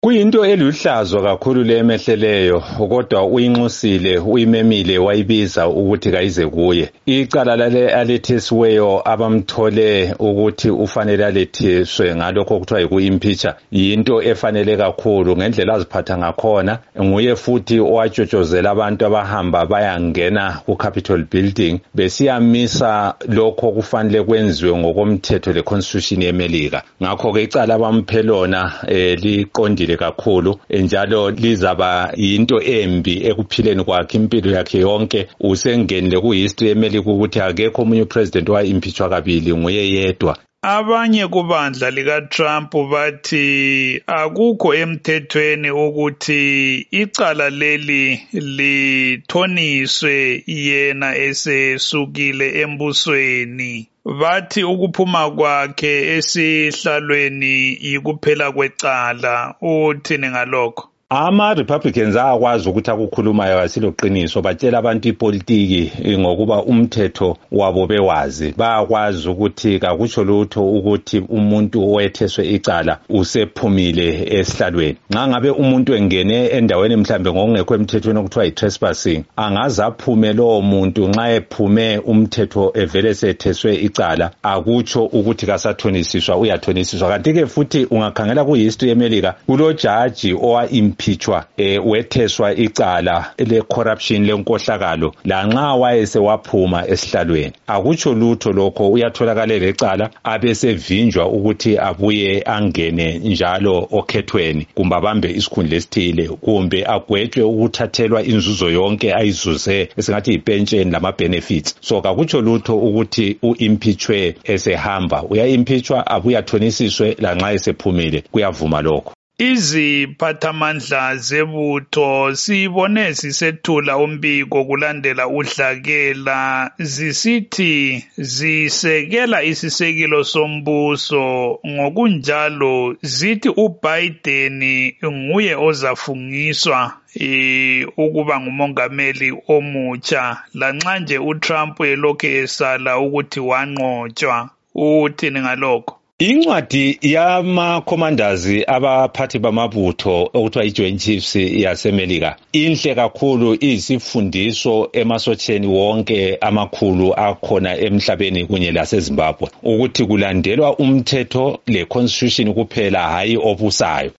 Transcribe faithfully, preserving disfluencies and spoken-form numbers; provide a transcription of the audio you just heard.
Kuyinto eluhlazo kakhulu le emehleleyo kodwa uyinxusile uyimemile wayibiza ukuthi kayize kuye. Icala lale alethesiweyo abamthole ukuthi ufanele alethiswe ngalokho kuthiwa yiku-impeacher yinto efanele kakhulu ngendlela aziphatha ngakhona. Nguye futhi owatshotshozela abantu abahamba bayangena ku-Capitol building besiyamisa lokho kufanele kwenziwe ngokomthetho le-Constitution yeMelika. Ngakho-ke icala abamphilona eh, liqondile kakhulu njalo lizaba yinto embi ekuphileni kwakhe impilo yakhe yonke. Usengenile ku-history yeMelika ukuthi akekho omunye upresident owa-impeachwa kabili, nguye yedwa. Abanye kubandla lika-Trump bathi akukho emthethweni ukuthi icala leli lithoniswe yena esesukile embusweni. Bathi ukuphuma kwakhe esihlalweni yikuphela kwecala. Uthini ngalokho? Ama-Republicans ayakwazi ukuthi akukhulumayo asiloqiniso, batshela abantu ipolitiki ngokuba umthetho wabo bewazi. Bayakwazi ukuthi kakutsho lutho ukuthi umuntu owetheswe icala usephumile esihlalweni. Nxa ngabe umuntu engene endaweni mhlambe ngokungekho emthethweni okuthiwa yi-trespassing, angaze aphume lowo muntu nxa ephume umthetho evele setheswe icala, akutsho ukuthi kasathonisiswa, uyathonisiswa. Kanti-ke futhi ungakhangela ku-history yeMelika kulojaji owa impeachwa eh, wetheswa icala le-corruption lenkohlakalo lanxa wayesewaphuma esihlalweni. Akutsho lutho lokho, uyatholakala lecala abesevinjwa ukuthi abuye angene njalo okhethweni kumbe abambe isikhundla esithile kumbe agwetshwe ukuthathelwa inzuzo yonke ayizuze esingathi yipentsheni lama-benefits. So kakutsho lutho ukuthi u-impeachwe esehamba. Uya-impeachwa abuye athonisiswe lanxa esephumile, kuyavuma lokho. Iziphathamandla zebutho sibone zisethula umbiko kulandela udlakela zisithi zisekela isisekelo sombuso. Ngokunjalo zithi uBiden nguye ozafungiswa e ukuba ngumongameli omutsha lanxa nje uTrump elokhu esala ukuthi wanqotshwa. Uthini ngalokho? Incwadi yama-commanders abaphathi bamabutho okuthiwa i-Joint Chiefs yaseMelika inhle kakhulu, iyisifundiso emasotsheni wonke amakhulu akhona emhlabeni kunye laseZimbabwe ukuthi kulandelwa umthetho le-Constitution kuphela, hayi obusayo.